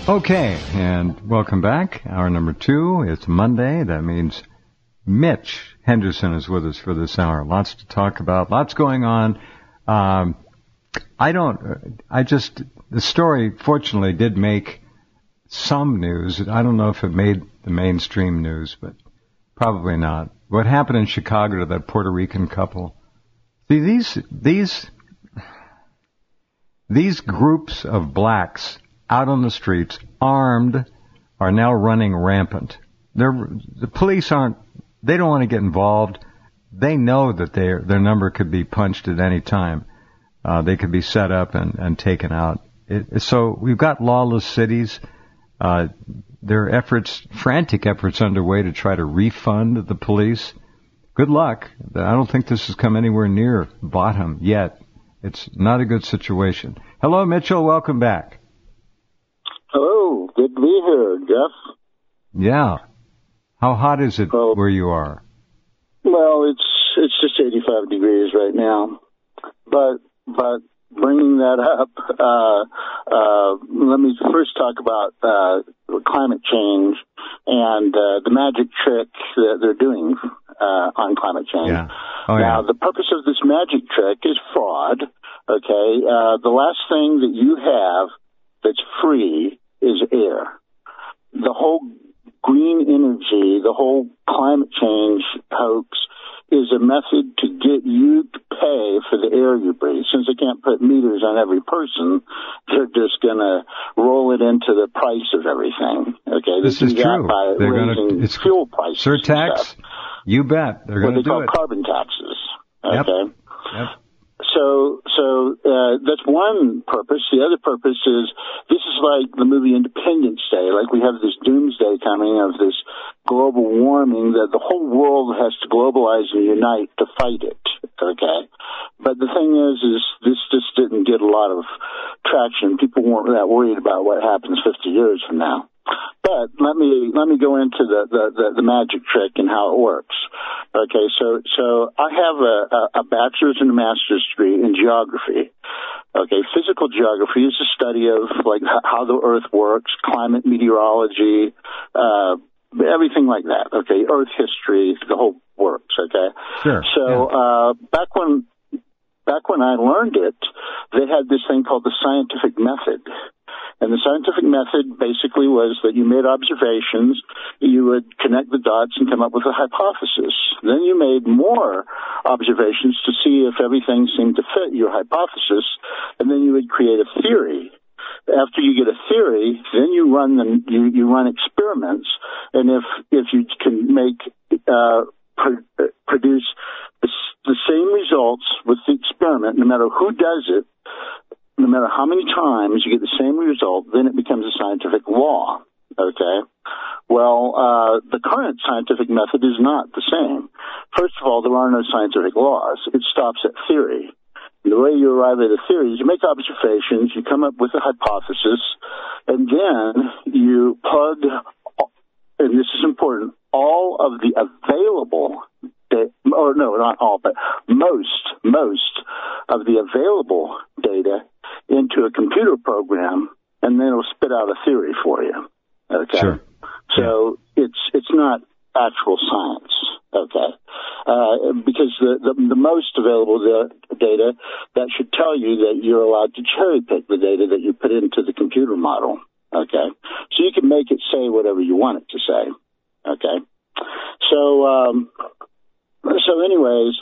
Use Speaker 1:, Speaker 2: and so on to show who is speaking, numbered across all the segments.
Speaker 1: Okay, and welcome back. Hour number 2. It's Monday. That means Mitch Henderson is with us for this hour. Lots to talk about. Lots going on. The story fortunately did make some news. I don't know if it made the mainstream news, but probably not. What happened in Chicago to that Puerto Rican couple? See, these groups of blacks out on the streets, armed, are now running rampant. The police they don't want to get involved. They know that their number could be punched at any time. They could be set up and taken out. So we've got lawless cities. There are frantic efforts underway to try to refund the police. Good luck. I don't think this has come anywhere near bottom yet. It's not a good situation. Hello, Mitchell. Welcome back.
Speaker 2: Hello. Good to be here, Jeff.
Speaker 1: Yeah. How hot is it where you are?
Speaker 2: Well, it's just 85 degrees right now. But bringing that up, let me first talk about climate change and the magic trick that they're doing on climate change.
Speaker 1: Yeah.
Speaker 2: Now, the purpose of this magic trick is fraud. Okay, the last thing that you have that's free is air. The whole green energy, the whole climate change hoax is a method to get you to pay for the air you breathe. Since they can't put meters on every person, they're just going to roll it into the price of everything. Okay,
Speaker 1: this is true.
Speaker 2: By raising fuel prices.
Speaker 1: Surtax? You bet. They're going to do it.
Speaker 2: What they call carbon taxes. Okay.
Speaker 1: Yep.
Speaker 2: So that's one purpose. The other purpose is this is like the movie Independence Day. Like we have this doomsday coming of this global warming that the whole world has to globalize and unite to fight it. Okay. But the thing is this just didn't get a lot of traction. People weren't that worried about what happens 50 years from now. But let me go into the magic trick and how it works. Okay, so I have a bachelor's and a master's degree in geography. Okay, physical geography is a study of like how the Earth works, climate, meteorology, everything like that. Okay, Earth history, the whole works. Okay,
Speaker 1: sure.
Speaker 2: So back when I learned it, they had this thing called the scientific method. And the scientific method basically was that you made observations, you would connect the dots and come up with a hypothesis. Then you made more observations to see if everything seemed to fit your hypothesis, and then you would create a theory. After you get a theory, then you run experiments, and if you can produce the same results with the experiment, no matter who does it, no matter how many times you get the same result, then it becomes a scientific law. Okay? Well, the current scientific method is not the same. First of all, there are no scientific laws. It stops at theory. And the way you arrive at a theory is you make observations, you come up with a hypothesis, and then you plug, and this is important, all of the available or no, not all, but most of the available data into a computer program, and then it'll spit out a theory for you. Okay,
Speaker 1: sure.
Speaker 2: So it's not actual science. Okay, because the most available data that should tell you that you're allowed to cherry pick the data that you put into the computer model. Okay, so you can make it say whatever you want it to say. Okay, So anyways,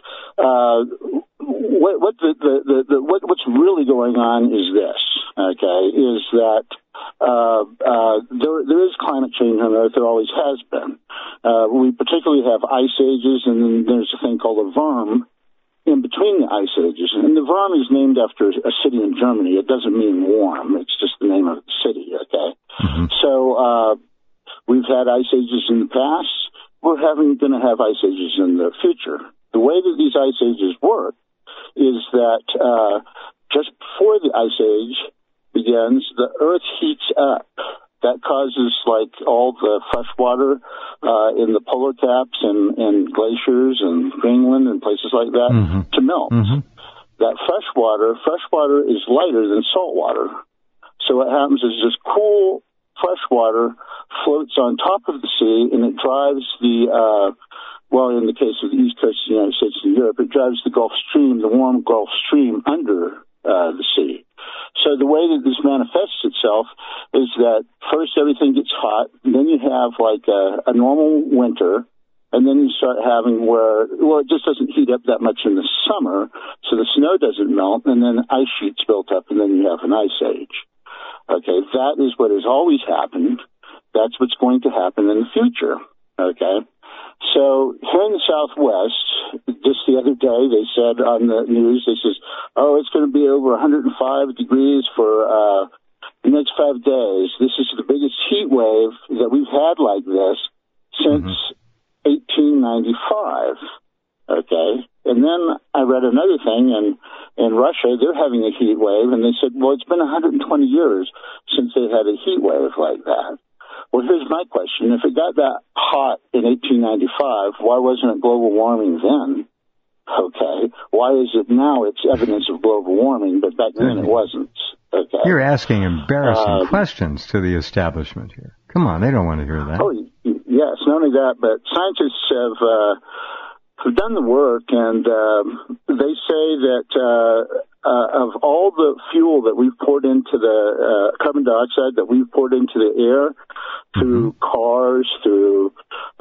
Speaker 2: what's really going on is this, okay, is that there is climate change on Earth. There always has been. We particularly have ice ages, and then there's a thing called a VERM in between the ice ages. And the VERM is named after a city in Germany. It doesn't mean warm. It's just the name of the city, okay? Mm-hmm. So we've had ice ages in the past. We're going to have ice ages in the future. The way that these ice ages work is that just before the ice age begins, the Earth heats up. That causes, like, all the fresh water in the polar caps and glaciers and Greenland and places like that to melt. Mm-hmm. That fresh water is lighter than salt water. So what happens is this cool fresh water floats on top of the sea, and it drives in the case of the east coast of the United States and Europe, it drives the Gulf Stream, the warm Gulf Stream, under the sea. So the way that this manifests itself is that first everything gets hot, and then you have like a normal winter, and then you start having it just doesn't heat up that much in the summer, so the snow doesn't melt, and then ice sheets built up, and then you have an ice age. Okay, that is what has always happened. That's what's going to happen in the future. Okay, so here in the Southwest, just the other day, they said on the news, they says, it's going to be over 105 degrees for the next 5 days. This is the biggest heat wave that we've had like this since 1895. Okay, and then I read another thing, and in Russia, they're having a heat wave, and they said, well, it's been 120 years since they had a heat wave like that. Well, here's my question. If it got that hot in 1895, why wasn't it global warming then? Okay. Why is it now it's evidence of global warming, but back then it wasn't? Okay.
Speaker 1: You're asking embarrassing questions to the establishment here. Come on, they don't want to hear that.
Speaker 2: Oh, yes, not only that, but scientists have done the work, and they say that of all the fuel that we've poured into the carbon dioxide that we've poured into the air, through cars, through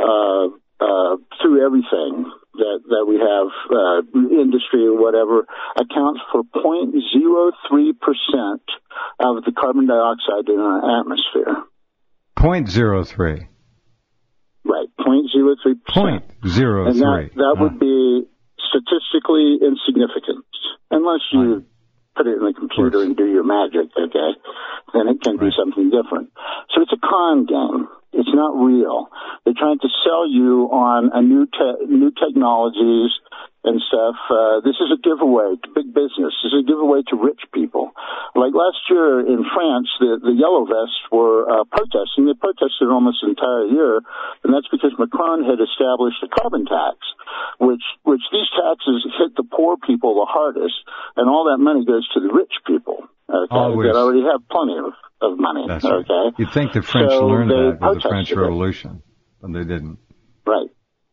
Speaker 2: everything that we have, industry or whatever, accounts for 0.03% of the carbon dioxide in our atmosphere.
Speaker 1: 0.03.
Speaker 2: Right, 0.03%.
Speaker 1: 0.03.
Speaker 2: And that would be statistically insignificant, unless you put it in the computer and do your magic, okay? Then it can be something different. So it's a con game. It's not real. They're trying to sell you on a new technologies and stuff. This is a giveaway to big business. This is a giveaway to rich people. Like last year in France, the Yellow Vests were protesting. They protested almost an entire year, and that's because Macron had established a carbon tax, which these taxes hit the poor people the hardest, and all that money goes to the rich people, that already have plenty of money.
Speaker 1: That's right.
Speaker 2: Okay,
Speaker 1: you'd think the French learned that with the French Revolution, but they didn't.
Speaker 2: Right.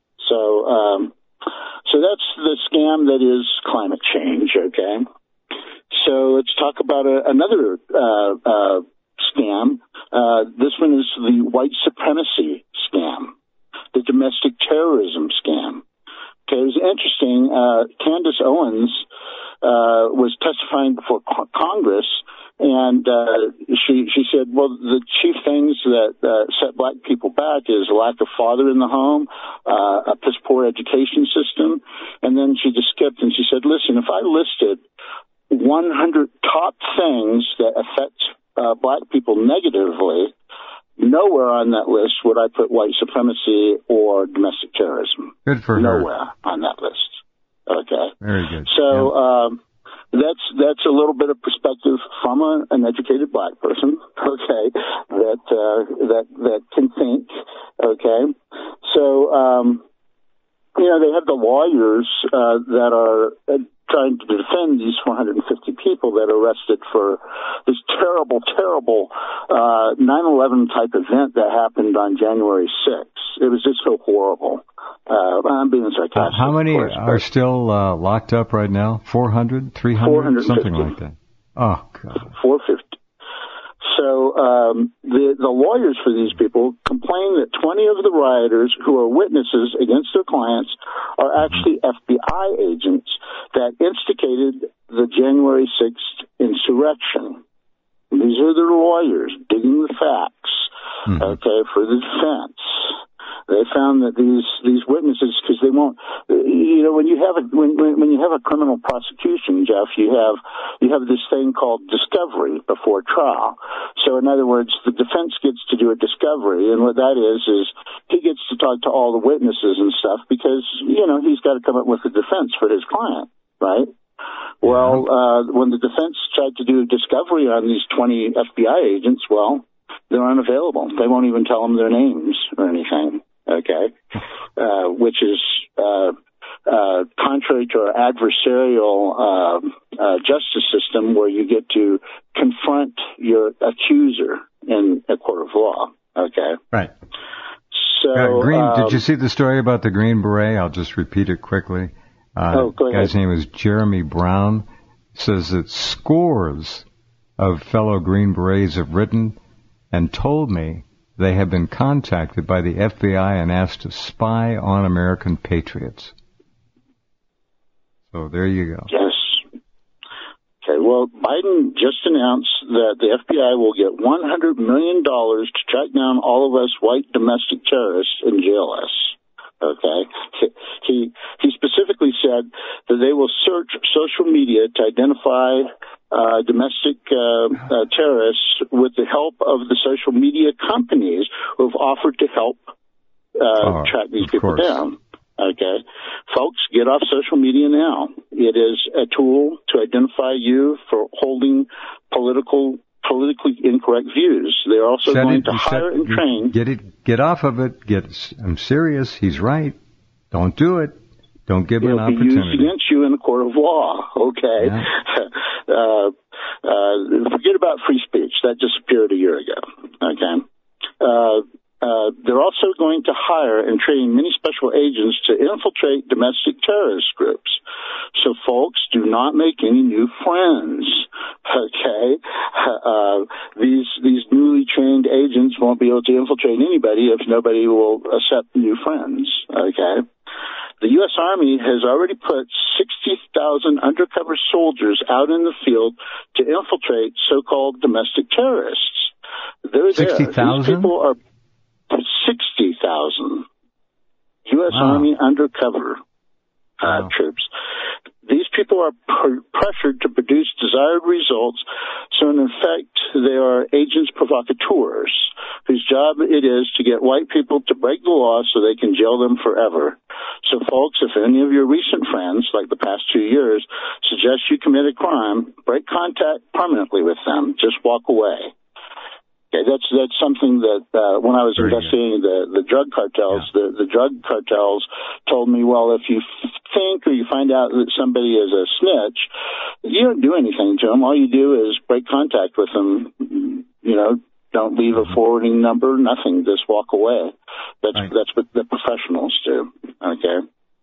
Speaker 2: So that's the scam that is climate change, okay? So let's talk about another scam. This one is the white supremacy scam, the domestic terrorism scam. Okay, it was interesting. Candace Owens was testifying before Congress, and she said, well, the chief things that set black people back is a lack of father in the home, a piss poor education system, and then she just skipped and she said, listen, if I listed 100 top things that affect black people negatively, nowhere on that list would I put white supremacy or domestic terrorism.
Speaker 1: Good for her.
Speaker 2: Nowhere on that list. Okay.
Speaker 1: Very good.
Speaker 2: So, that's a little bit of perspective from an educated black person, okay, that can think, okay. So, they have the lawyers that are trying to defend these 450 people that are arrested for this terrible 9/11 type event that happened on January 6th. It was just so horrible. I'm being sarcastic.
Speaker 1: How many are still locked up right now? 400? 300? Something like that. Oh, God.
Speaker 2: 450. So the lawyers for these people complain that 20 of the rioters who are witnesses against their clients are actually FBI agents that instigated the January 6th insurrection. These are their lawyers digging the facts, okay, for the defense. They found that these witnesses, because they won't, when you have a criminal prosecution, Jeff, you have this thing called discovery before trial. So in other words, the defense gets to do a discovery, and what that is he gets to talk to all the witnesses and stuff because he's got to come up with a defense for his client, right? Well, when the defense tried to do a discovery on these 20 FBI agents, well, they're unavailable. They won't even tell them their names or anything. Okay, which is contrary to our adversarial justice system, where you get to confront your accuser in a court of law. Okay.
Speaker 1: Right.
Speaker 2: So,
Speaker 1: did you see the story about the Green Beret? I'll just repeat it quickly.
Speaker 2: Go ahead.
Speaker 1: The guy's name is Jeremy Brown. Says that scores of fellow Green Berets have written and told me they have been contacted by the FBI and asked to spy on American patriots. So there you go.
Speaker 2: Yes. Okay, well, Biden just announced that the FBI will get $100 million to track down all of us white domestic terrorists and jail us. Okay? He specifically said that they will search social media to identify domestic terrorists with the help of the social media companies who have offered to help track these people down. Okay. Folks, get off social media now. It is a tool to identify you for holding politically incorrect views. They're also going to hire and train.
Speaker 1: Get off of it. I'm serious. He's right. Don't do it. Don't give him an opportunity.
Speaker 2: It'll be used against you in the court of law. Okay. Yeah. Forget about free speech. That disappeared a year ago. Okay. They're also going to hire and train many special agents to infiltrate domestic terrorist groups. So, folks, do not make any new friends. Okay, these newly trained agents won't be able to infiltrate anybody if nobody will accept new friends. Okay. The U.S. Army has already put 60,000 undercover soldiers out in the field to infiltrate so-called domestic terrorists. They're
Speaker 1: 60,000?
Speaker 2: These people are 60,000 U.S. Army undercover troops. These people are pressured to produce desired results, so in effect, they are agents provocateurs, whose job it is to get white people to break the law so they can jail them forever. So, folks, if any of your recent friends, like the past 2 years, suggest you commit a crime, break contact permanently with them. Just walk away. Okay, that's something that when I was investigating the drug cartels, the drug cartels told me, well, if you think or you find out that somebody is a snitch, you don't do anything to them. All you do is break contact with them. You know, don't leave a forwarding number, nothing. Just walk away. That's what the professionals do. Okay.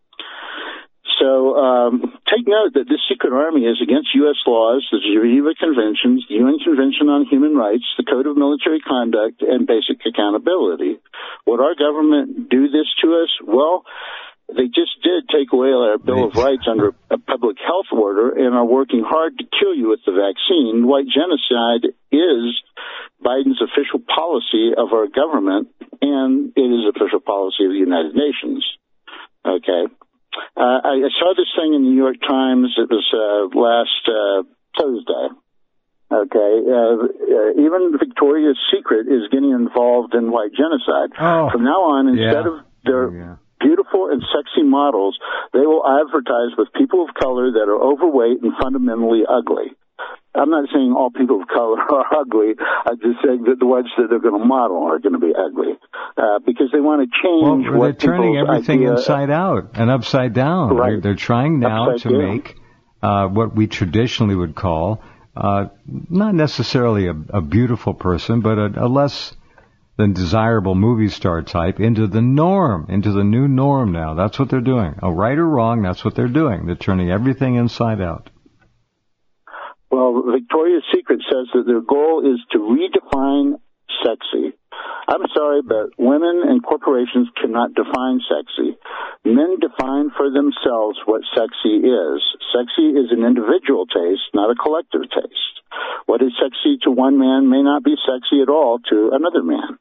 Speaker 2: So take note that this secret army is against U.S. laws, the Geneva Conventions, the UN Convention on Human Rights, the Code of Military Conduct, and basic accountability. Would our government do this to us? Well, they just did take away our Bill of Rights under a public health order and are working hard to kill you with the vaccine. White genocide is Biden's official policy of our government, and it is official policy of the United Nations. Okay. I saw this thing in the New York Times. It was last Thursday. Okay. Even Victoria's Secret is getting involved in white genocide. From now on, instead of their beautiful and sexy models, they will advertise with people of color that are overweight and fundamentally ugly. I'm not saying all people of color are ugly. I'm just saying that the ones that they're going to model are going to be ugly because they want to change.
Speaker 1: Well, they're turning everything inside out and upside down.
Speaker 2: Right.
Speaker 1: They're trying now to make what we traditionally would call not necessarily a beautiful person, but a less than desirable movie star type into the norm, into the new norm now. That's what they're doing. Right or wrong, that's what they're doing. They're turning everything inside out.
Speaker 2: Well, Victoria's Secret says that their goal is to redefine sexy. I'm sorry, but women and corporations cannot define sexy. Men define for themselves what sexy is. Sexy is an individual taste, not a collective taste. What is sexy to one man may not be sexy at all to another man.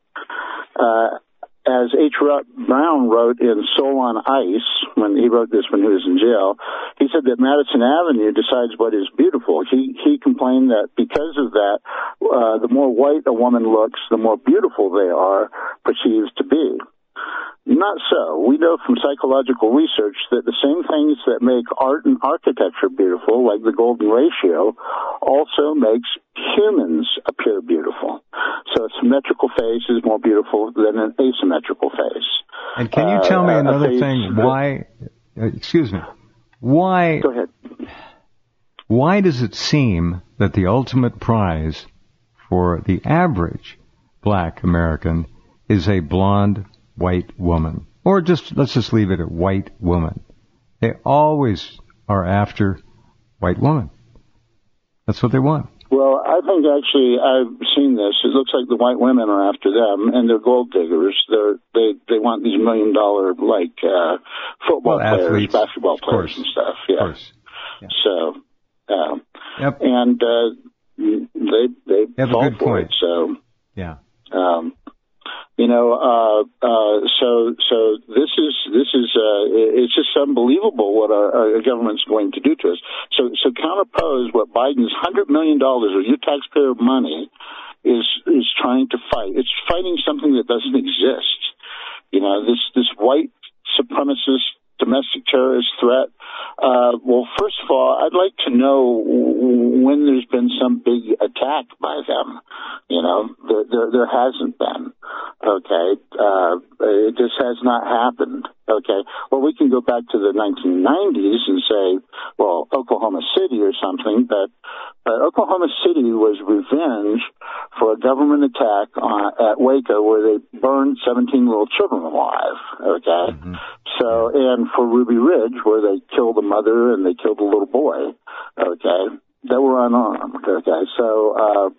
Speaker 2: As H. Brown wrote in Soul on Ice, when he wrote this when he was in jail, he said that Madison Avenue decides what is beautiful. He complained that because of that, the more white a woman looks, the more beautiful they are perceived to be. Not so. We know from psychological research that the same things that make art and architecture beautiful, like the golden ratio, also makes humans appear beautiful. So a symmetrical face is more beautiful than an asymmetrical face.
Speaker 1: And can you tell me another thing? Why, excuse me, why,
Speaker 2: go ahead.
Speaker 1: Why does it seem that the ultimate prize for the average black American is a blonde white woman. Or let's just leave it at white woman. They always are after white women. That's what they want.
Speaker 2: Well, I think actually I've seen this. It looks like the white women are after them, and they're gold diggers. They want these $1 million football players,
Speaker 1: athletes,
Speaker 2: basketball players, and stuff. Yeah.
Speaker 1: Of course. Yeah.
Speaker 2: So,
Speaker 1: yep.
Speaker 2: And they
Speaker 1: have
Speaker 2: fall
Speaker 1: a good
Speaker 2: for
Speaker 1: point.
Speaker 2: it. So
Speaker 1: yeah.
Speaker 2: So this is it's just unbelievable what our government's going to do to us. So counterpose what Biden's $100 million of your taxpayer money is trying to fight. It's fighting something that doesn't exist. This white supremacist domestic terrorist threat. Well, first of all, I'd like to know when there's been some big attack by them. There hasn't been. Okay. It just has not happened. Okay. Well, we can go back to the 1990s and say, well, Oklahoma City or something, but Oklahoma City was revenge for a government attack at Waco where they burned 17 little children alive. Okay.
Speaker 1: Mm-hmm.
Speaker 2: So, and for Ruby Ridge where they killed a mother and they killed a little boy. Okay. They were unarmed. Okay. So,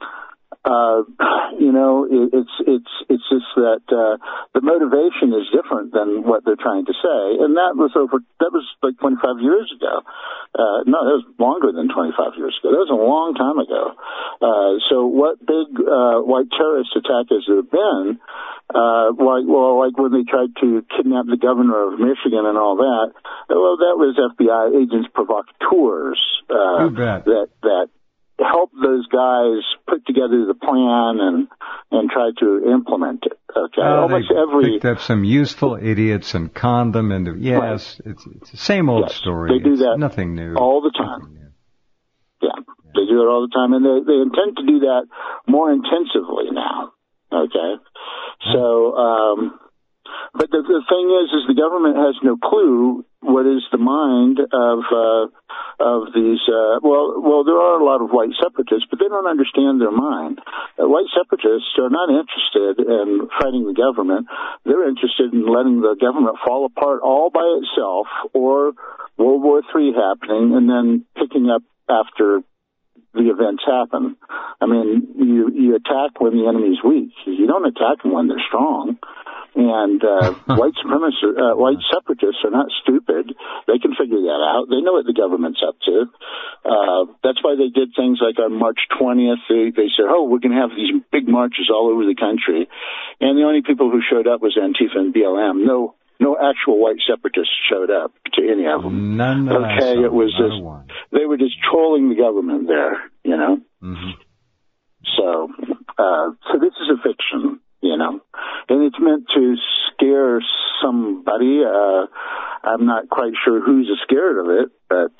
Speaker 2: it's just that the motivation is different than what they're trying to say, and that was like 25 years ago. No, that was longer than 25 years ago. That was a long time ago. So what big white terrorist attack has there been? Like when they tried to kidnap the governor of Michigan and all that. Well, that was FBI agents provocateurs that help those guys put together the plan and try to implement it. Okay,
Speaker 1: they picked up some useful idiots and conned them into right. It's the same old story.
Speaker 2: They do that.
Speaker 1: Nothing new.
Speaker 2: All the time. Yeah, they do it all the time, and they intend to do that more intensively now. Okay, so. But the thing is the government has no clue what is the mind of these. Well, there are a lot of white separatists, but they don't understand their mind. White separatists are not interested in fighting the government. They're interested in letting the government fall apart all by itself, or World War III happening, and then picking up after the events happen. I mean, you attack when the enemy's weak. You don't attack them when they're strong. And white separatists are not stupid. They can figure that out. They know what the government's up to. That's why they did things like on March 20th. They said, we're going to have these big marches all over the country. And the only people who showed up was Antifa and BLM. No actual white separatists showed up to any of them.
Speaker 1: None of
Speaker 2: okay, it was just they were just trolling the government there,
Speaker 1: Mm-hmm.
Speaker 2: So this is a fiction, and it's meant to scare somebody. I'm not quite sure who's scared of it, but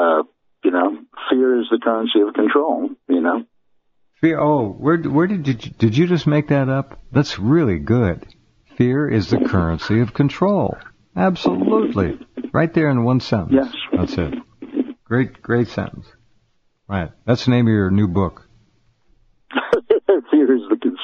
Speaker 2: fear is the currency of control.
Speaker 1: Fear. Oh, where did you just make that up? That's really good. Fear is the currency of control. Absolutely. Right there in one sentence.
Speaker 2: Yes.
Speaker 1: That's it. Great sentence. Right. That's the name of your new book.
Speaker 2: Fear is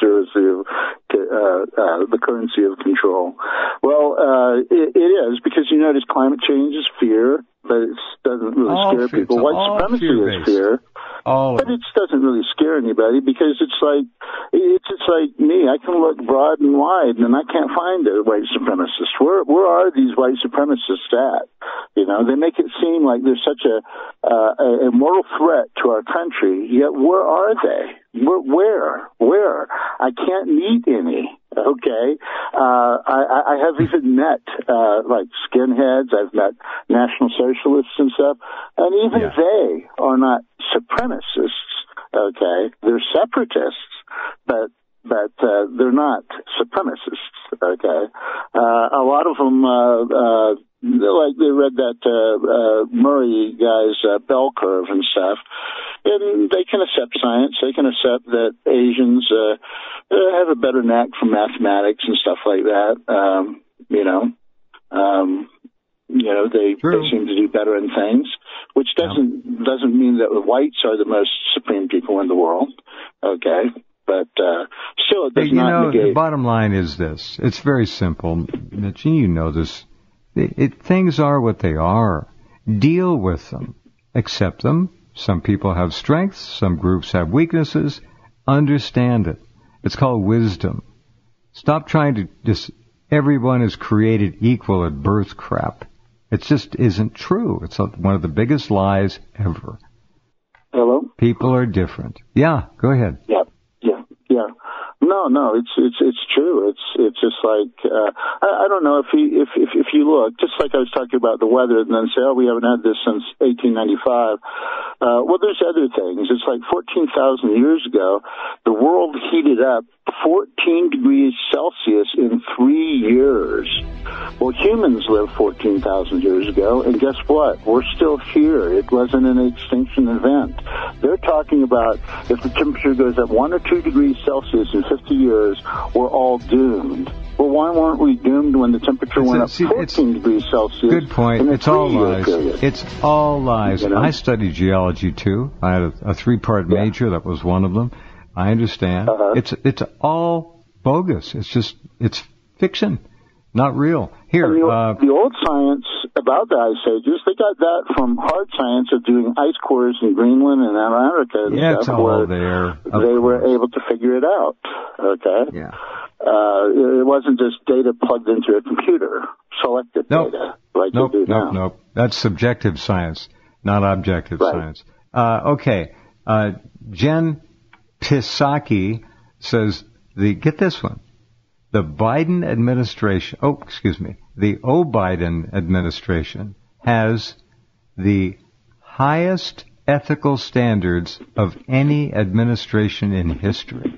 Speaker 2: the currency of control. Well, it is, because you notice climate change is fear, but it doesn't really scare people. White supremacy is fear. But it doesn't really scare anybody, because it's just like me. I can look broad and wide, and I can't find a white supremacist. Where are these white supremacists at? They make it seem like there's such a mortal threat to our country. Yet where are they? Where? I can't meet any. Okay, I have even met like skinheads. I've met National Socialists and stuff, and even they are not supremacists. Okay, they're separatists, but they're not supremacists. Okay, a lot of them, like they read that Murray guy's bell curve and stuff, and they can accept science. They can accept that Asians have a better knack for mathematics and stuff like that. They seem to do better in things, which doesn't mean that the whites are the most supreme people in the world. Okay, But still, it does not negate.
Speaker 1: The bottom line is this. It's very simple, Mitch, and you know this. Things are what they are. Deal with them. Accept them. Some people have strengths. Some groups have weaknesses. Understand it. It's called wisdom. Stop trying to just, everyone is created equal at birth crap. It just isn't true. It's one of the biggest lies ever.
Speaker 2: Hello?
Speaker 1: People are different. Yeah, go ahead.
Speaker 2: Yeah. No, it's true. It's just like I don't know if you look, just like I was talking about the weather, and then say, oh, we haven't had this since 1895. Well, there's other things. It's like 14,000 years ago, the world heated up 14 degrees Celsius in 3 years. Well, humans lived 14,000 years ago, and guess what? We're still here. It wasn't an extinction event. They're talking about if the temperature goes up 1 or 2 degrees Celsius in 50 years, we're all doomed. Well, why weren't we doomed when the temperature went up 14 degrees Celsius?
Speaker 1: Good point. It's all lies. It's all lies.
Speaker 2: You know?
Speaker 1: I studied geology, too. I had a 3-part major. That was one of them. I understand. It's all bogus. It's fiction, not real. Here,
Speaker 2: the old science about the ice ages, they got that from hard science of doing ice cores in Greenland and Antarctica and
Speaker 1: stuff.
Speaker 2: It's all
Speaker 1: there.
Speaker 2: They were able to figure it out. Okay.
Speaker 1: Yeah.
Speaker 2: It wasn't just data plugged into a computer, selected data like you do now.
Speaker 1: Nope. That's subjective science, not objective science. Okay. Jen Psaki says get this one. The Biden administration, the O'Biden administration has the highest ethical standards of any administration in history.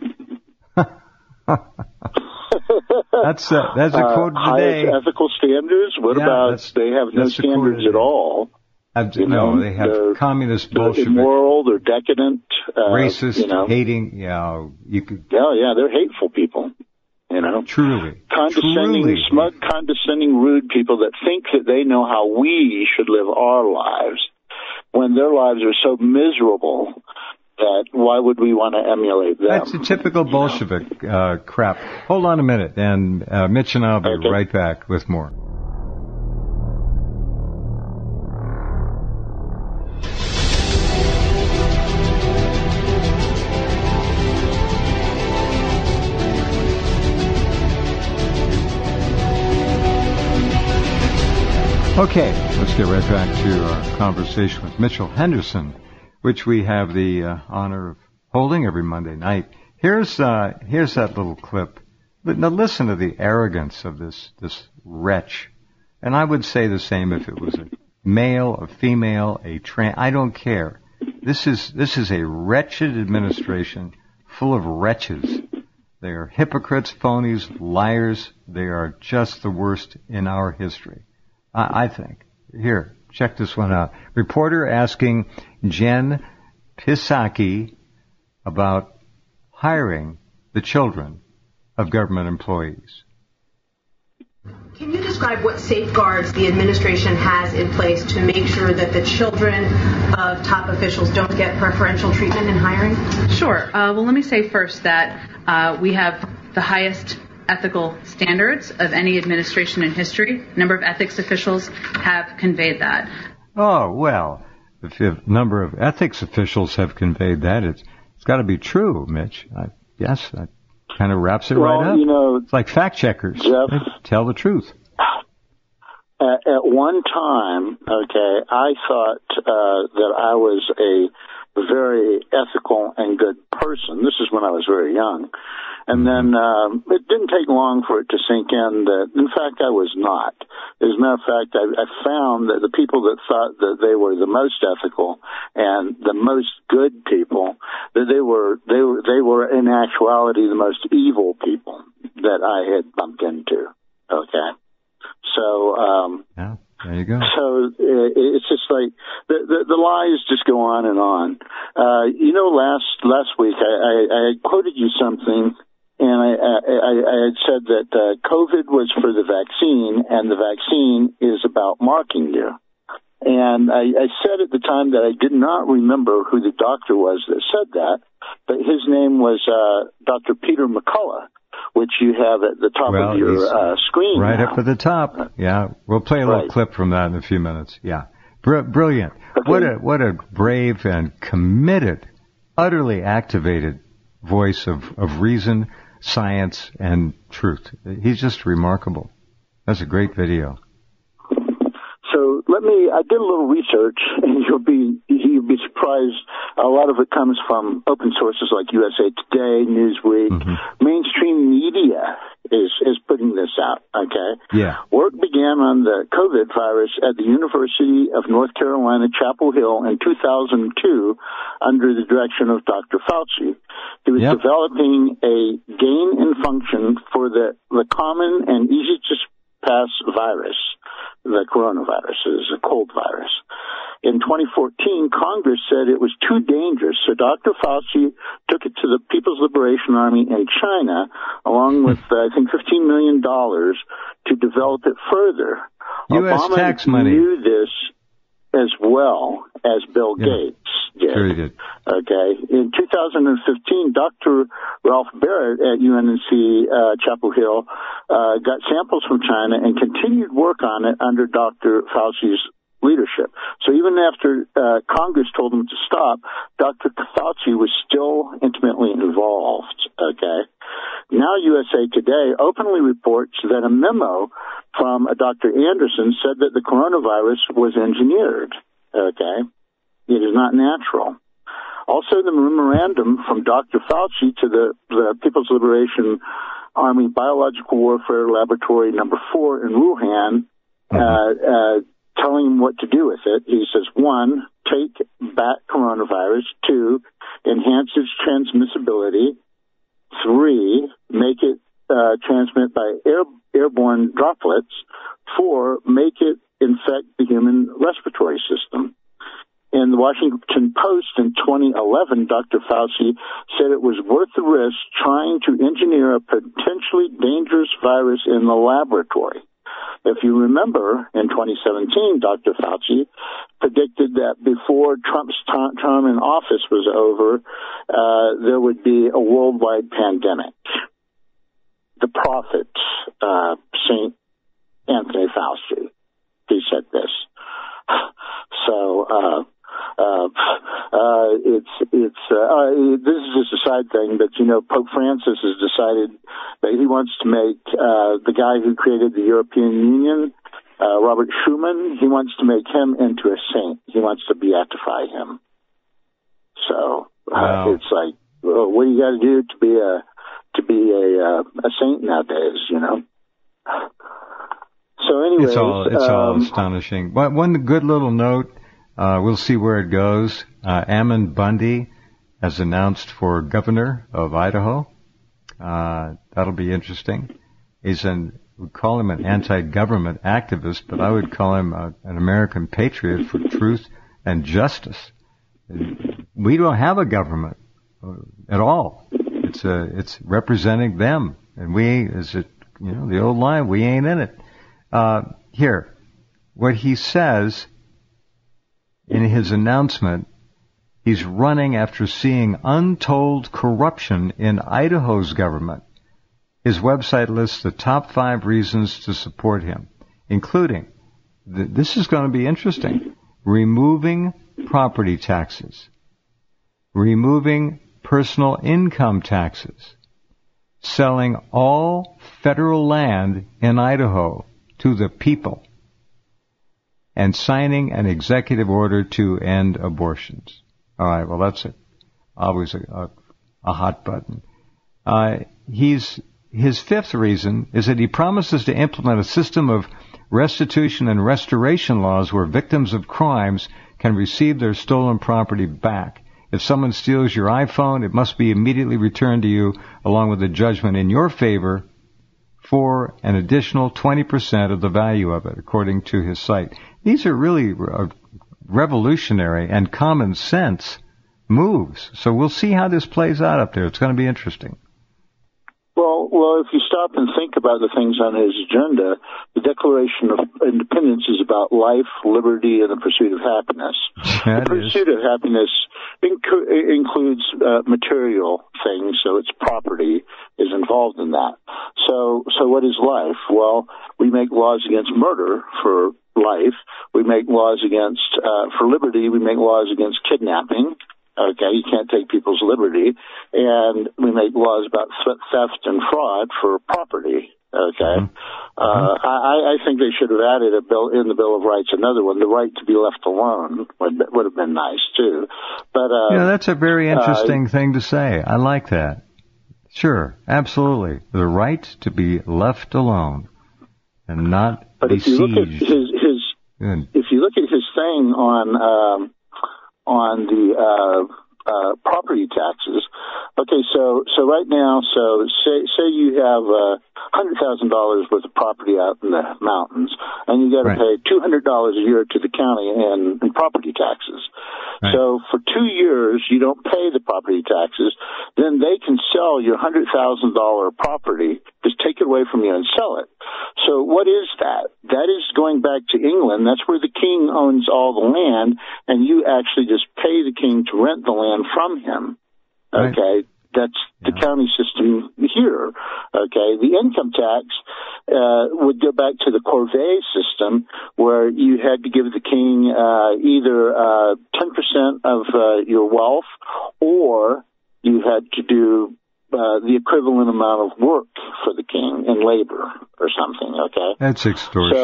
Speaker 1: That's a quote today.
Speaker 2: Highest ethical standards? What about they have no standards at all?
Speaker 1: No, they have communist Bolshevik.
Speaker 2: Immoral, they're decadent.
Speaker 1: Racist, hating. Yeah, you could.
Speaker 2: Yeah, they're hateful people.
Speaker 1: Truly.
Speaker 2: Condescending, smug, condescending, rude people that think that they know how we should live our lives when their lives are so miserable that why would we want to emulate them?
Speaker 1: That's a typical Bolshevik crap. Hold on a minute, and Mitch and I will be right back with more. Okay, let's get right back to our conversation with Mitchell Henderson, which we have the honor of holding every Monday night. Here's that little clip. Now listen to the arrogance of this wretch. And I would say the same if it was a male, a female, a trans. I don't care. This is a wretched administration full of wretches. They are hypocrites, phonies, liars. They are just the worst in our history. I think. Here, check this one out. Reporter asking Jen Psaki about hiring the children of government employees.
Speaker 3: Can you describe what safeguards the administration has in place to make sure that the children of top officials don't get preferential treatment in hiring?
Speaker 4: Sure. Well, let me say first that we have the highest ethical standards of any administration in history. A number of ethics officials have conveyed that.
Speaker 1: Oh, well, if a number of ethics officials have conveyed that, it's got to be true, Mitch. Yes, that kind of wraps it right up. It's like fact checkers.
Speaker 2: Jeff,
Speaker 1: they tell the truth.
Speaker 2: At one time, I thought that I was a very ethical and good person. This is when I was very young. And then it didn't take long for it to sink in that, in fact, I was not. As a matter of fact, I found that the people that thought that they were the most ethical and the most good people, that they were in actuality the most evil people that I had bumped into. Okay, so
Speaker 1: yeah. There you go.
Speaker 2: So it's just like the lies just go on and on. Last week I quoted you something, and I had said that COVID was for the vaccine, and the vaccine is about marking you. And I said at the time that I did not remember who the doctor was that said that, but his name was Dr. Peter McCullough, which you have at the top of your screen.
Speaker 1: Right
Speaker 2: now.
Speaker 1: Up at the top. Yeah, we'll play a little clip from that in a few minutes. Yeah, brilliant.
Speaker 2: Okay.
Speaker 1: What a brave and committed, utterly activated voice of reason, science, and truth. He's just remarkable. That's a great video.
Speaker 2: So I did a little research, and you'll be surprised. A lot of it comes from open sources like USA Today, Newsweek. Mm-hmm. Mainstream media is putting this out, okay?
Speaker 1: Yeah.
Speaker 2: Work began on the COVID virus at the University of North Carolina, Chapel Hill in 2002 under the direction of Dr. Fauci. He was developing a gain in function for the common and easy to pass virus. The coronavirus is a cold virus. In 2014, Congress said it was too dangerous, so Dr. Fauci took it to the People's Liberation Army in China, along with, I think, $15 million to develop it further.
Speaker 1: U.S.
Speaker 2: Obama
Speaker 1: tax money.
Speaker 2: knew this as well as Bill Gates did.
Speaker 1: Sure he did.
Speaker 2: Okay. In 2015, Dr. Ralph Barrett at UNC Chapel Hill got samples from China and continued work on it under Dr. Fauci's leadership. So even after Congress told him to stop, Dr. Fauci was still intimately involved. Okay. Now USA Today openly reports that a memo from Dr. Anderson said that the coronavirus was engineered. Okay. It is not natural. Also, the memorandum from Dr. Fauci to the People's Liberation Army Biological Warfare Laboratory number 4 in Wuhan, telling him what to do with it. He says, 1, take back coronavirus. 2, enhance its transmissibility. 3, make it transmit by airborne droplets. 4, make it infect the human respiratory system. In the Washington Post in 2011, Dr. Fauci said it was worth the risk trying to engineer a potentially dangerous virus in the laboratory. If you remember, in 2017, Dr. Fauci predicted that before Trump's term in office was over, there would be a worldwide pandemic. The prophet, St. Anthony Fauci, he said this. So, this is just a side thing, but Pope Francis has decided that he wants to make the guy who created the European Union, Robert Schuman, he wants to make him into a saint. He wants to beatify him. So it's like, what do you got to do to be a saint nowadays? So anyways,
Speaker 1: it's all astonishing. But one good little note. We'll see where it goes. Ammon Bundy has announced for governor of Idaho. That'll be interesting. We call him an anti-government activist, but I would call him an American patriot for truth and justice. We don't have a government at all. It's representing them, and we, the old line, we ain't in it. Here, what he says in his announcement, he's running after seeing untold corruption in Idaho's government. His website lists the top 5 reasons to support him, including, this is going to be interesting, removing property taxes, removing personal income taxes, selling all federal land in Idaho to the people, and signing an executive order to end abortions. All right, well, that's always a hot button. His 5th reason is that he promises to implement a system of restitution and restoration laws where victims of crimes can receive their stolen property back. If someone steals your iPhone, it must be immediately returned to you along with a judgment in your favor for an additional 20% of the value of it, according to his site. These are really revolutionary and common sense moves. So we'll see how this plays out up there. It's going to be interesting.
Speaker 2: Well, if you stop and think about the things on his agenda, the Declaration of Independence is about life, liberty, and the pursuit of happiness. The pursuit of happiness includes material things, so it's property is involved in that. So what is life? Well, we make laws against murder for life. We make laws against, for liberty, we make laws against kidnapping. Okay, you can't take people's liberty. And we make laws about theft and fraud for property. Okay. I think they should have added a bill in the Bill of Rights, another one, the right to be left alone would have been nice too. But,
Speaker 1: that's a very interesting thing to say. I like that. Sure. Absolutely. The right to be left alone and not
Speaker 2: but
Speaker 1: besieged.
Speaker 2: If you look at his thing on the property taxes. Okay, so right now, say you have $100,000 worth of property out in the mountains, and you got to pay $200 a year to the county in property taxes. Right. So for 2 years, you don't pay the property taxes. Then they can sell your $100,000 property, just take it away from you and sell it. So what is that? That is going back to England. That's where the king owns all the land, and you actually just pay the king to rent the land from him. Okay. Right. That's the county system here. Okay. The income tax would go back to the corvée system, where you had to give the king either 10% of your wealth, or you had to do the equivalent amount of work for the king in labor or something. Okay.
Speaker 1: That's extortion.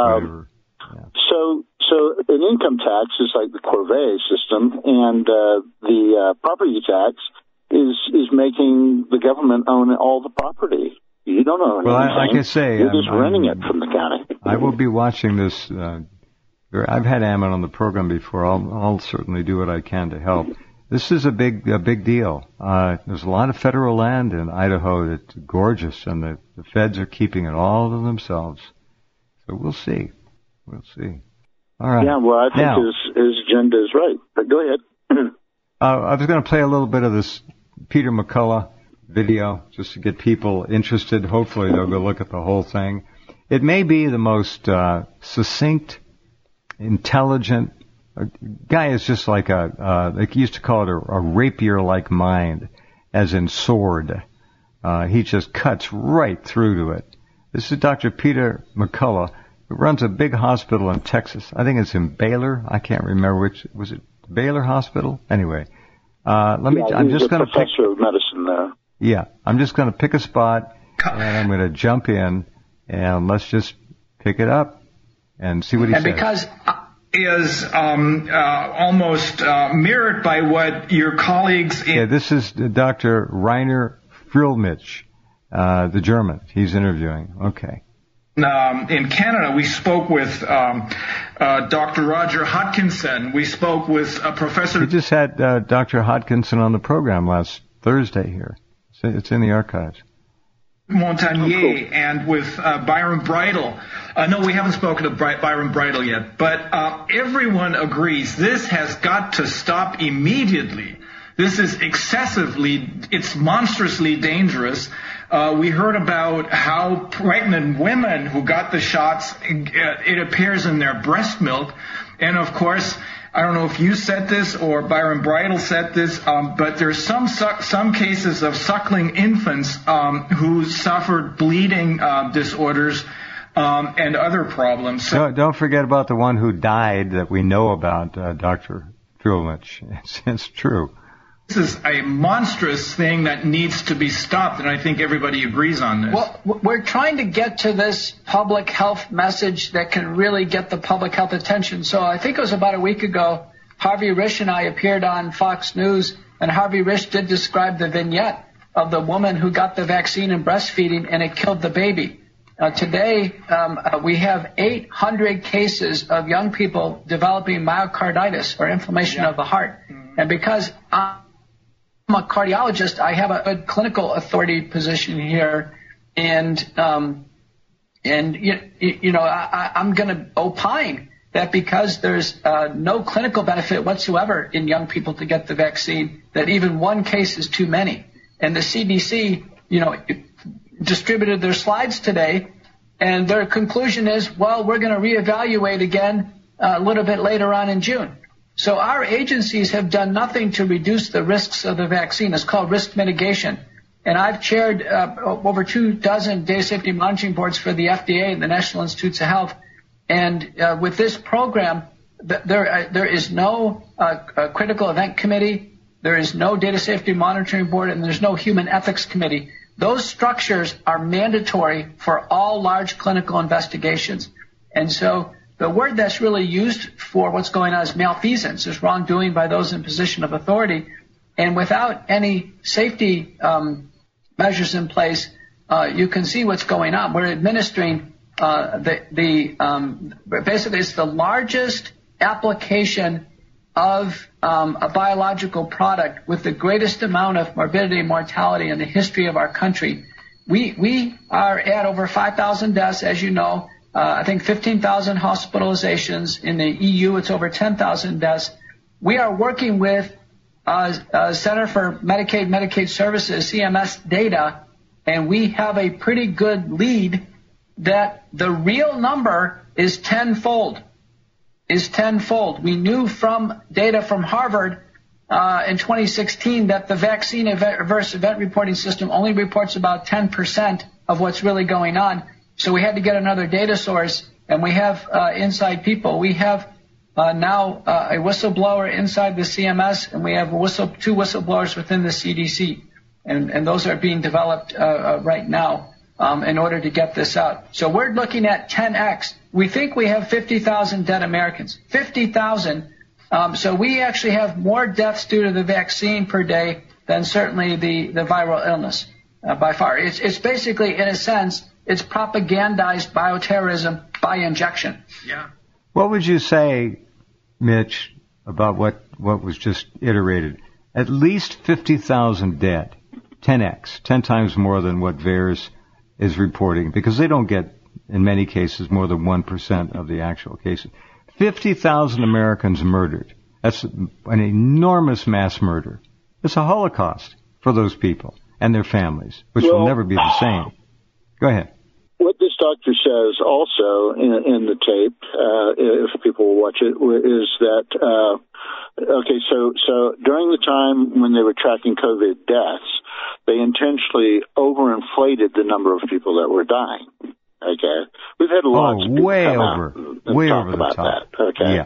Speaker 2: So an income tax is like the corvée system, and the property tax is making the government own all the property. You don't own anything.
Speaker 1: Well, like I say,
Speaker 2: you're just renting it from the county.
Speaker 1: I will be watching this. I've had Ammon on the program before. I'll certainly do what I can to help. This is a big deal. There's a lot of federal land in Idaho that's gorgeous, and the feds are keeping it all to themselves. So we'll see. We'll see. All right.
Speaker 2: Yeah, well, I think his agenda is right. But go ahead.
Speaker 1: I was going to play a little bit of this Peter McCullough video just to get people interested. Hopefully they'll go look at the whole thing. It may be the most succinct, intelligent guy. Is just like they used to call it a rapier-like mind, as in sword. He just cuts right through to it. This is Dr. Peter McCullough, who runs a big hospital in Texas. I think it's in Baylor. I can't remember which. Was it Baylor Hospital? Anyway, I'm just going to pick
Speaker 2: professor of medicine there.
Speaker 1: Yeah, I'm just going to pick a spot, and I'm going to jump in, and let's just pick it up and see what he says.
Speaker 5: And because is almost mirrored by what your colleagues in...
Speaker 1: Yeah, this is Dr. Rainer Fröhlich, the German he's interviewing. Okay.
Speaker 5: In Canada, we spoke with Dr. Roger Hodkinson. We spoke with Professor...
Speaker 1: We just had Dr. Hodkinson on the program last Thursday here. It's in the archives.
Speaker 5: Montagnier and with Byron Bridle. No, we haven't spoken to Byron Bridle yet, but everyone agrees this has got to stop immediately. This is it's monstrously dangerous. We heard about how pregnant women who got the shots, it appears in their breast milk. And of course, I don't know if you said this or Byron Bridle said this, but there's some cases of suckling infants who suffered bleeding disorders and other problems. So
Speaker 1: don't forget about the one who died that we know about, Dr. Fröhlich. It's true.
Speaker 5: This is a monstrous thing that needs to be stopped, and I think everybody agrees on this.
Speaker 6: Well, we're trying to get to this public health message that can really get the public health attention. So I think it was about a week ago, Harvey Risch and I appeared on Fox News, and Harvey Risch did describe the vignette of the woman who got the vaccine and breastfeeding, and it killed the baby. Today, we have 800 cases of young people developing myocarditis, or inflammation of the heart. And because I'm a cardiologist, I have a clinical authority position here, and I'm going to opine that because there's no clinical benefit whatsoever in young people to get the vaccine, that even one case is too many. And the CDC, distributed their slides today, and their conclusion is, well, we're going to reevaluate again a little bit later on in June. So our agencies have done nothing to reduce the risks of the vaccine. It's called risk mitigation. And I've chaired over 24 data safety monitoring boards for the FDA and the National Institutes of Health. And with this program, there is no critical event committee, there is no data safety monitoring board, and there's no human ethics committee. Those structures are mandatory for all large clinical investigations. And so the word that's really used for what's going on is malfeasance, is wrongdoing by those in position of authority. And without any safety measures in place, you can see what's going on. We're administering basically it's the largest application of a biological product with the greatest amount of morbidity and mortality in the history of our country. We are at over 5,000 deaths, as you know. I think 15,000 hospitalizations. In the EU, it's over 10,000 deaths. We are working with Center for Medicaid Services, CMS data, and we have a pretty good lead that the real number is tenfold. We knew from data from Harvard in 2016 that the vaccine adverse event reporting system only reports about 10% of what's really going on. So we had to get another data source, and we have inside people. We have now a whistleblower inside the CMS, and we have two whistleblowers within the CDC, and those are being developed right now in order to get this out. So we're looking at 10x. We think we have 50,000 dead Americans. 50,000. So we actually have more deaths due to the vaccine per day than certainly the viral illness by far. It's basically, in a sense, it's propagandized bioterrorism by injection.
Speaker 5: Yeah.
Speaker 1: What would you say, Mitch, about what was just iterated? At least 50,000 dead, 10x, 10 times more than what VAERS is reporting, because they don't get, in many cases, more than 1% of the actual cases. 50,000 Americans murdered. That's an enormous mass murder. It's a Holocaust for those people and their families, which will never be the same. Go ahead.
Speaker 2: What this doctor says also in the tape, if people will watch it, is that, so during the time when they were tracking COVID deaths, they intentionally overinflated the number of people that were dying. Okay, we've had lots of people
Speaker 1: way over the top.
Speaker 2: That. Okay,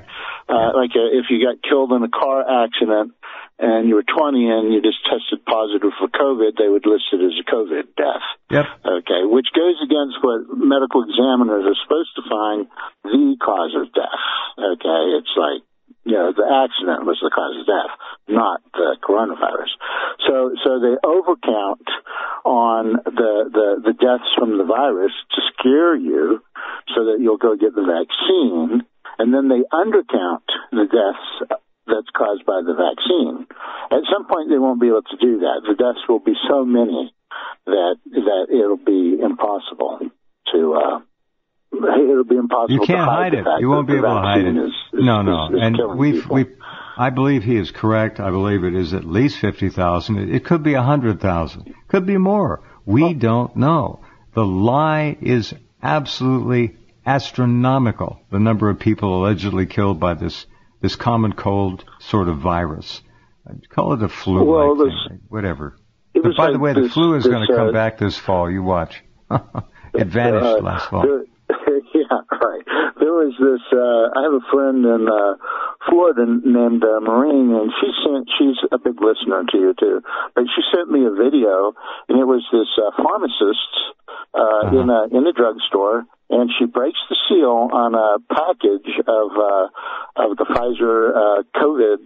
Speaker 2: if you got killed in a car accident and you were 20 and you just tested positive for COVID, they would list it as a COVID death.
Speaker 1: Yep.
Speaker 2: Okay, which goes against what medical examiners are supposed to find the cause of death. Okay, it's like, the accident was the cause of death, not the coronavirus. So they overcount on the deaths from the virus to scare you so that you'll go get the vaccine, and then they undercount the deaths that's caused by the vaccine. At some point, they won't be able to do that. The deaths will be so many that it'll be impossible to. It'll be impossible.
Speaker 1: You can't hide it. You won't be able to hide it. No. And I believe he is correct. I believe it is at least 50,000. It could be 100,000. Could be more. We don't know. The lie is absolutely astronomical. The number of people allegedly killed by this common cold sort of virus. I'd call it a flu-like thing, whatever. But by the way, the flu is going to come back this fall. You watch. It vanished last fall.
Speaker 2: Yeah, right. There was this, I have a friend in Florida named Maureen, and she's a big listener to you too. But she sent me a video, and it was this pharmacist in a drugstore, and she breaks the seal on a package of the Pfizer COVID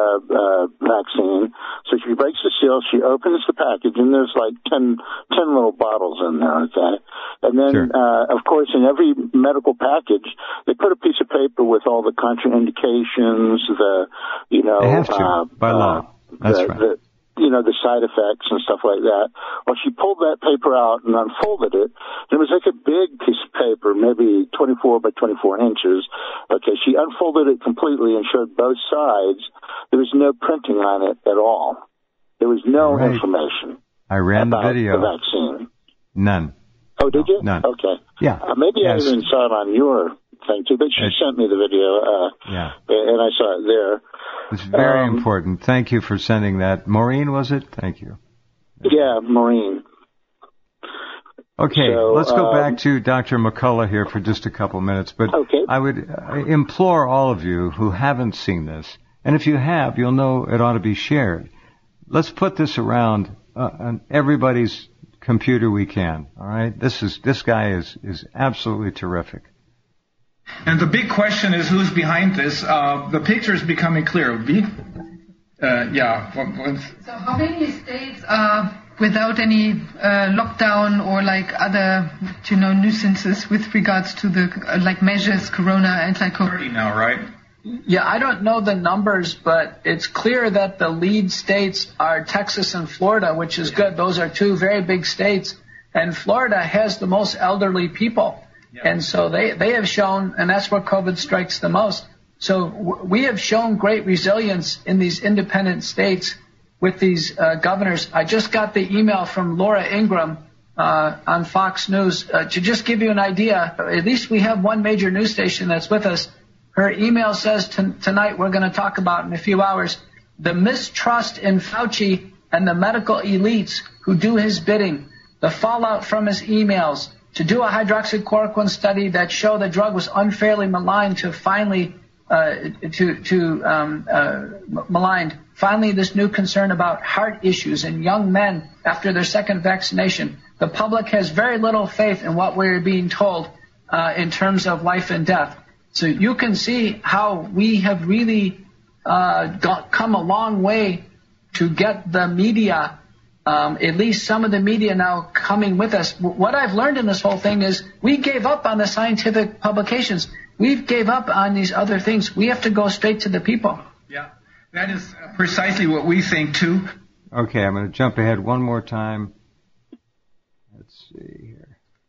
Speaker 2: vaccine. So she breaks the seal, she opens the package, and there's like 10 little bottles in there, okay? And then, of course, in every medical package, they put a piece of paper with all the contraindications,
Speaker 1: they have to, by law. That's right.
Speaker 2: The side effects and stuff like that. Well, she pulled that paper out and unfolded it. It was like a big piece of paper, maybe 24 by 24 inches. Okay, she unfolded it completely and showed both sides. There was no printing on it at all. There was no information.
Speaker 1: I ran
Speaker 2: about
Speaker 1: the video.
Speaker 2: The vaccine.
Speaker 1: None.
Speaker 2: Oh, did you?
Speaker 1: None.
Speaker 2: Okay.
Speaker 1: Yeah.
Speaker 2: Maybe
Speaker 1: yes.
Speaker 2: I even saw it on your thing too, but she sent me the video.
Speaker 1: Yeah.
Speaker 2: And I saw it there.
Speaker 1: It's very important. Thank you for sending that. Maureen, was it? Thank you.
Speaker 2: Yeah, Maureen.
Speaker 1: Okay,
Speaker 2: so,
Speaker 1: let's go back to Dr. McCullough here for just a couple minutes. But
Speaker 2: okay.
Speaker 1: I would implore all of you who haven't seen this, and if you have, you'll know it ought to be shared. Let's put this around on everybody's computer we can. All right, this guy is absolutely terrific.
Speaker 5: And the big question is who's behind this. The picture is becoming clear.
Speaker 7: So how many states are without any lockdown or like other, nuisances with regards to the measures, corona, anti-COVID?
Speaker 5: 30 now, right?
Speaker 6: Yeah, I don't know the numbers, but it's clear that the lead states are Texas and Florida, which is good. Those are two very big states. And Florida has the most elderly people. Yeah. And so they have shown, and that's where COVID strikes the most. So we have shown great resilience in these independent states with these governors. I just got the email from Laura Ingraham on Fox News. To just give you an idea, at least we have one major news station that's with us. Her email says tonight we're going to talk about in a few hours the mistrust in Fauci and the medical elites who do his bidding, the fallout from his emails, to do a hydroxychloroquine study that showed the drug was unfairly maligned to finally maligned. Finally, this new concern about heart issues in young men after their second vaccination. The public has very little faith in what we're being told in terms of life and death. So you can see how we have really come a long way to get the media, at least some of the media now coming with us. What I've learned in this whole thing is we gave up on the scientific publications. We gave up on these other things. We have to go straight to the people.
Speaker 5: Yeah, that is precisely what we think, too.
Speaker 1: Okay, I'm going to jump ahead one more time. Let's see here.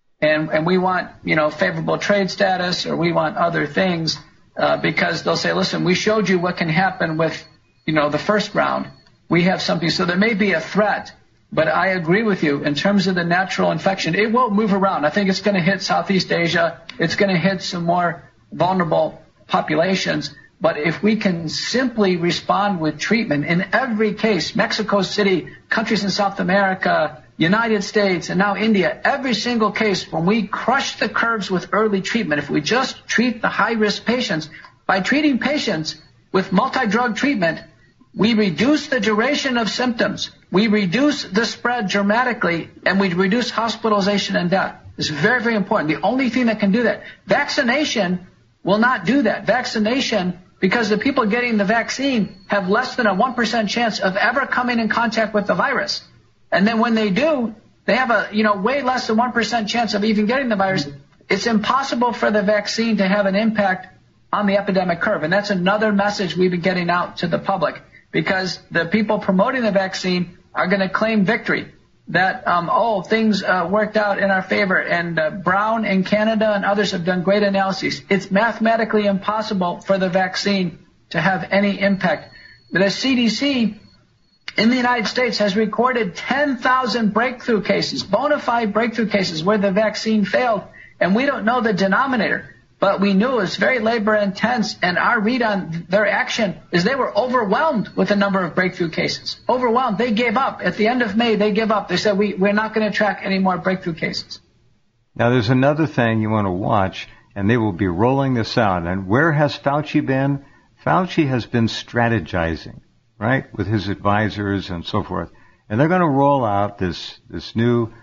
Speaker 6: And we want, favorable trade status, or we want other things, because they'll say, listen, we showed you what can happen with, the first round. We have something. So there may be a threat, but I agree with you in terms of the natural infection. It will move around. I think it's going to hit Southeast Asia. It's going to hit some more vulnerable populations. But if we can simply respond with treatment in every case, Mexico City, countries in South America, United States, and now India, every single case, when we crush the curves with early treatment, if we just treat the high-risk patients, by treating patients with multi-drug treatment, we reduce the duration of symptoms, we reduce the spread dramatically, and we reduce hospitalization and death. It's very, very important. The only thing that can do that. Vaccination will not do that. Vaccination, because the people getting the vaccine have less than a 1% chance of ever coming in contact with the virus. And then when they do, they have a, way less than 1% chance of even getting the virus. It's impossible for the vaccine to have an impact on the epidemic curve. And that's another message we've been getting out to the public, because the people promoting the vaccine are going to claim victory, that, things worked out in our favor. And Brown in Canada and others have done great analyses. It's mathematically impossible for the vaccine to have any impact. The CDC in the United States has recorded 10,000 breakthrough cases, bona fide breakthrough cases where the vaccine failed, and we don't know the denominator. But we knew it was very labor intense, and our read on their action is they were overwhelmed with the number of breakthrough cases. Overwhelmed. They gave up. At the end of May, they gave up. They said, we're not going to track any more breakthrough cases.
Speaker 1: Now, there's another thing you want to watch, and they will be rolling this out. And where has Fauci been? Fauci has been strategizing, right, with his advisors and so forth. And they're going to roll out this new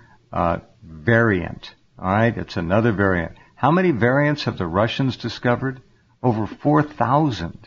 Speaker 1: variant, all right? It's another variant. How many variants have the Russians discovered? Over 4,000.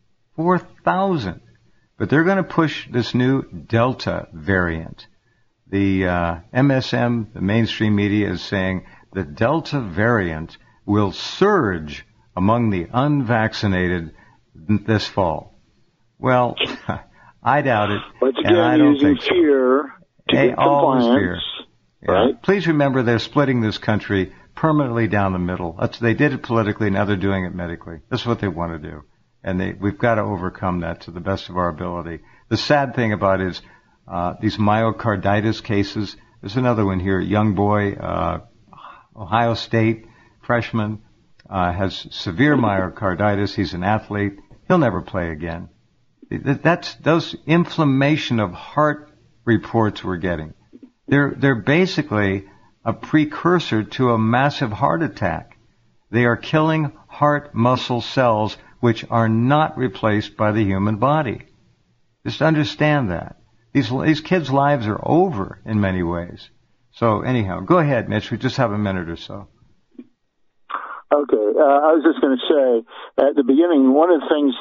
Speaker 1: 4,000. But they're going to push this new Delta variant. The MSM, the mainstream media, is saying the Delta variant will surge among the unvaccinated this fall. Well, I doubt it.
Speaker 2: Once again,
Speaker 1: and I don't think so.
Speaker 2: Fear to get
Speaker 1: always
Speaker 2: compliance,
Speaker 1: fear.
Speaker 2: right?
Speaker 1: Yeah. Please remember they're splitting this country permanently down the middle. They did it politically, now they're doing it medically. That's what they want to do. And we've got to overcome that to the best of our ability. The sad thing about it is these myocarditis cases, There's another one here. Young boy, Ohio State freshman, has severe myocarditis. He's an athlete. He'll never play again. That's those inflammation of heart reports we're getting. They're basically a precursor to a massive heart attack. They are killing heart muscle cells which are not replaced by the human body. Just understand that. These kids' lives are over in many ways. So anyhow, go ahead, Mitch. We just have a minute or so.
Speaker 2: Okay. I was just going to say, at the beginning, one of the things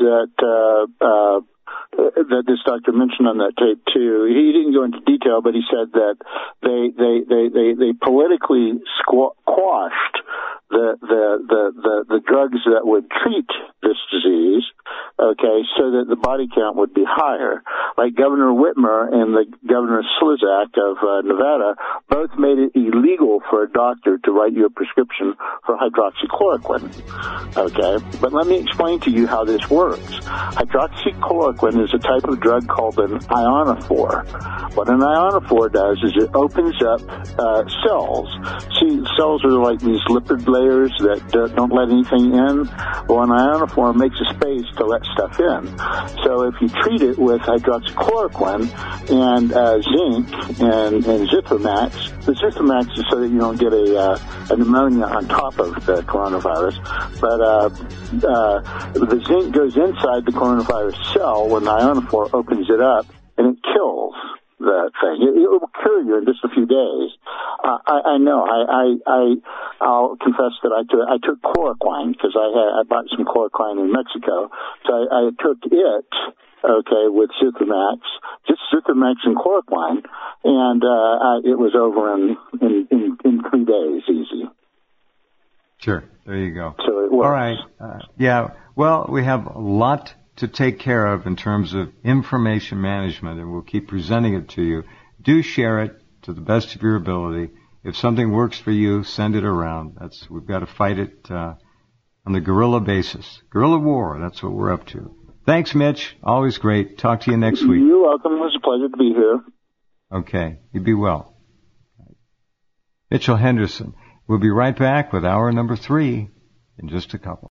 Speaker 2: that this doctor mentioned on that tape too, he didn't go into detail, but he said that they politically quashed the drugs that would treat this disease, okay, so that the body count would be higher. Like Governor Whitmer and the Governor Slizak of Nevada both made it illegal for a doctor to write you a prescription for hydroxychloroquine, okay? But let me explain to you how this works. Hydroxychloroquine is a type of drug called an ionophore. What an ionophore does is it opens up cells. See, cells are like these lipid layers that don't let anything in. Well, an ionophore makes a space to let stuff in. So if you treat it with hydroxychloroquine and zinc and Zithromax, the Zithromax is so that you don't get a pneumonia on top of the coronavirus, but the zinc goes inside the coronavirus cell when the ionophore opens it up, and it kills that thing. It will kill you in just a few days. I know. I'll confess that I took chloroquine because I bought some chloroquine in Mexico. So I took it, okay, with Zithromax, just Zithromax and chloroquine, and it was over in 3 days, easy.
Speaker 1: Sure. There you go.
Speaker 2: So it works.
Speaker 1: All right. Yeah. Well, we have a lot to take care of in terms of information management, and we'll keep presenting it to you. Do share it to the best of your ability. If something works for you, send it around. We've got to fight it on the guerrilla basis. Guerrilla war, that's what we're up to. Thanks, Mitch. Always great. Talk to you next week.
Speaker 2: You're welcome. It was a pleasure to be here.
Speaker 1: Okay. You be well. Mitchell Henderson. We'll be right back with hour number 3 in just a couple.